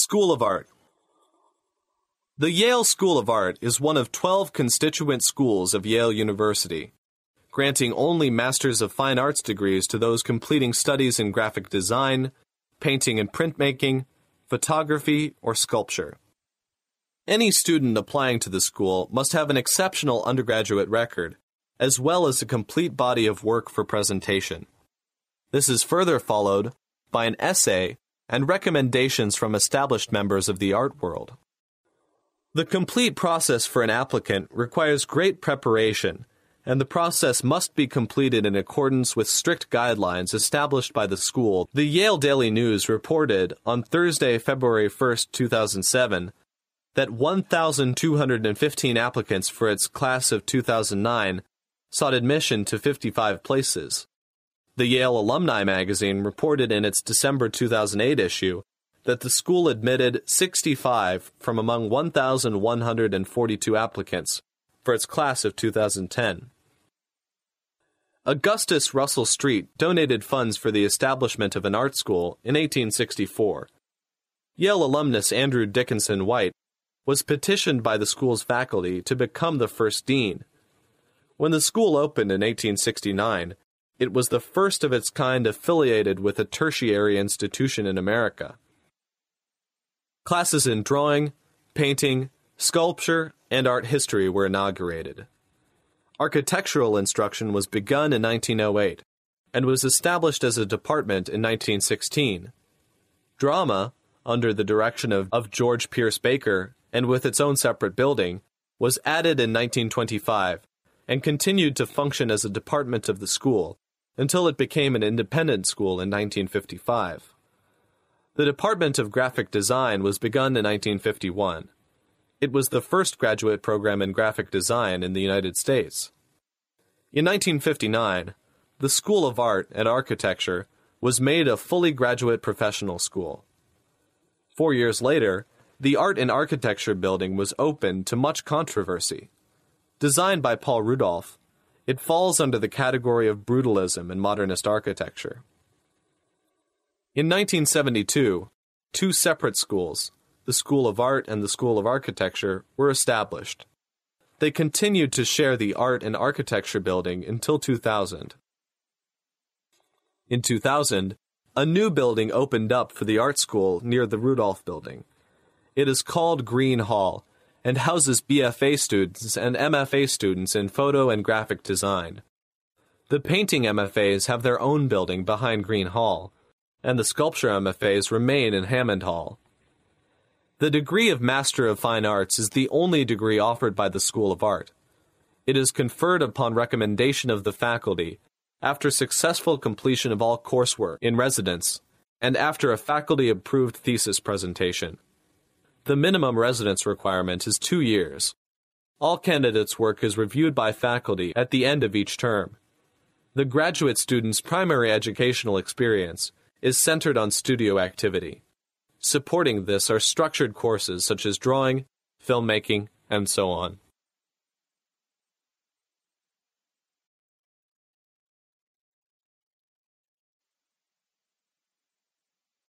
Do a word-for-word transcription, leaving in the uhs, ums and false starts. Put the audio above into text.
School of Art. The Yale School of Art is one of twelve constituent schools of Yale University, granting only Masters of Fine Arts degrees to those completing studies in graphic design, painting and printmaking, photography, or sculpture. Any student applying to the school must have an exceptional undergraduate record, as well as a complete body of work for presentation. This is further followed by an essay and recommendations from established members of the art world. The complete process for an applicant requires great preparation, and the process must be completed in accordance with strict guidelines established by the school. The Yale Daily News reported on Thursday, February first, two thousand seven, that one thousand two hundred fifteen applicants for its class of two thousand nine sought admission to fifty-five places. The Yale Alumni magazine reported in its December two thousand eight issue that the school admitted sixty-five from among one thousand one hundred forty-two applicants for its class of two thousand ten. Augustus Russell Street donated funds for the establishment of an art school in eighteen sixty-four. Yale alumnus Andrew Dickinson White was petitioned by the school's faculty to become the first dean. When the school opened in eighteen sixty-nine, it was the first of its kind affiliated with a tertiary institution in America. Classes in drawing, painting, sculpture, and art history were inaugurated. Architectural instruction was begun in nineteen oh eight and was established as a department in nineteen sixteen. Drama, under the direction of, of George Pierce Baker and with its own separate building, was added in nineteen twenty-five and continued to function as a department of the school until it became an independent school in nineteen fifty-five. The Department of Graphic Design was begun in nineteen fifty-one. It was the first graduate program in graphic design in the United States. In nineteen fifty-nine, the School of Art and Architecture was made a fully graduate professional school. Four years later, the Art and Architecture building was opened to much controversy. Designed by Paul Rudolph, it falls under the category of brutalism in modernist architecture. In nineteen seventy-two, two separate schools, the School of Art and the School of Architecture, were established. They continued to share the Art and Architecture building until two thousand. In two thousand, a new building opened up for the art school near the Rudolph building. It is called Green Hall and houses B F A students and M F A students in photo and graphic design. The painting M F As have their own building behind Green Hall, and the sculpture M F As remain in Hammond Hall. The degree of Master of Fine Arts is the only degree offered by the School of Art. It is conferred upon recommendation of the faculty after successful completion of all coursework in residence and after a faculty-approved thesis presentation. The minimum residence requirement is two years. All candidates' work is reviewed by faculty at the end of each term. The graduate student's primary educational experience is centered on studio activity. Supporting this are structured courses such as drawing, filmmaking, and so on.